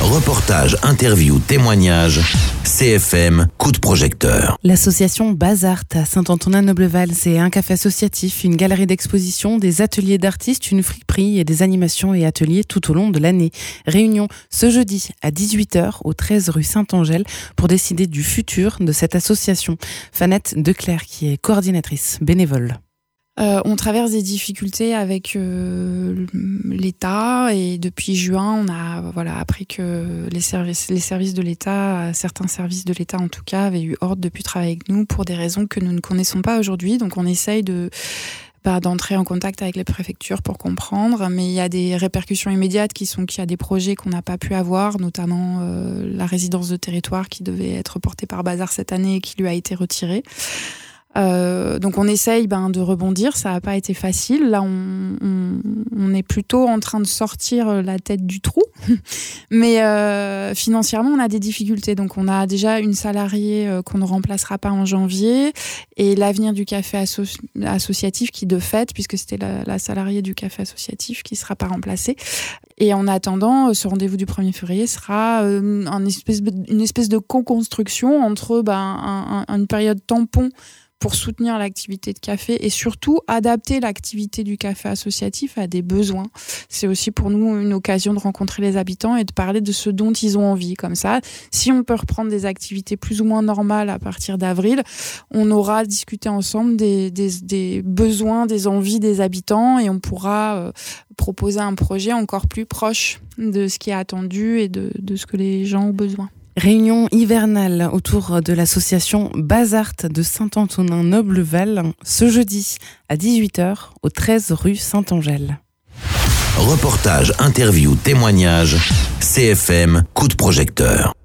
Reportage, interview, témoignage, CFM, coup de projecteur. L'association Bazart à Saint-Antonin-Nobleval, c'est un café associatif, une galerie d'exposition, des ateliers d'artistes, une friperie et des animations et ateliers tout au long de l'année. Réunion ce jeudi à 18h au 13 rue Saint-Angèle pour décider du futur de cette association. Fanette Declercq qui est coordinatrice bénévole. On traverse des difficultés avec l'État et depuis juin, on a appris que les services de l'État, certains services de l'État en tout cas, avaient eu ordre de plus travailler avec nous pour des raisons que nous ne connaissons pas aujourd'hui. Donc on essaye d'entrer en contact avec les préfectures pour comprendre, mais il y a des répercussions immédiates qu'il y a des projets qu'on n'a pas pu avoir, notamment la résidence de territoire qui devait être portée par Bazart cette année et qui lui a été retirée. Donc on essaye de rebondir, ça n'a pas été facile. Là on est plutôt en train de sortir la tête du trou, mais financièrement on a des difficultés. Donc on a déjà une salariée qu'on ne remplacera pas en janvier et l'avenir du café associatif qui de fait, puisque c'était la salariée du café associatif qui ne sera pas remplacée. Et en attendant, ce rendez-vous du 1er février sera une espèce de co-construction entre une période tampon pour soutenir l'activité de café et surtout adapter l'activité du café associatif à des besoins. C'est aussi pour nous une occasion de rencontrer les habitants et de parler de ce dont ils ont envie. Comme ça, si on peut reprendre des activités plus ou moins normales à partir d'avril, on aura discuté ensemble des besoins, des envies des habitants et on pourra proposer un projet encore plus proche de ce qui est attendu et de ce que les gens ont besoin. Réunion hivernale autour de l'association Bazart de Saint-Antonin-Nobleval ce jeudi à 18h au 13 rue Saint-Angèle. Reportage, interview, témoignage, CFM, coup de projecteur.